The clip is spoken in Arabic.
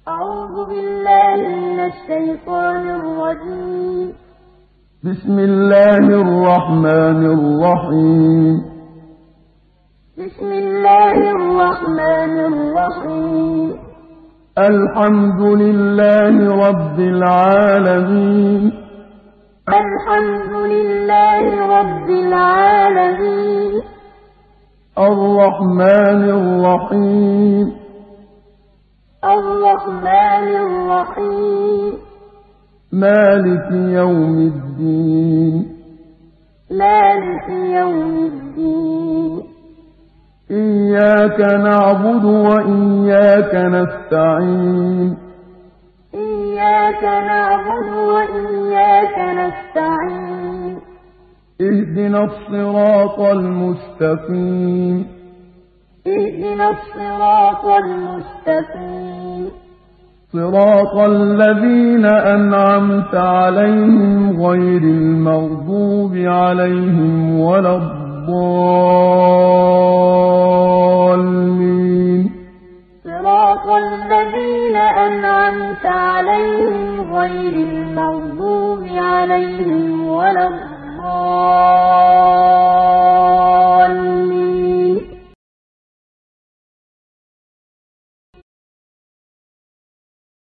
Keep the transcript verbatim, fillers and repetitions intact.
أعوذ بالله من الشيطان الرجيم. بسم الله الرحمن الرحيم. بسم الله الرحمن الرحيم. الحمد لله رب العالمين. الحمد لله رب العالمين. الرحمن الرحيم. الرحمن الرحيم. مالك يوم الدين. مالك يوم الدين. إياك نعبد وإياك نستعين. إياك نعبد وإياك نستعين. اهدنا الصراط المستقيم. اهدنا الصراط المستقيم. صراط الذين أنعمت عليهم غير المغضوب عليهم ولا الضالين. صراط الذين أنعمت عليهم غير المغضوب عليهم ولا الضالين.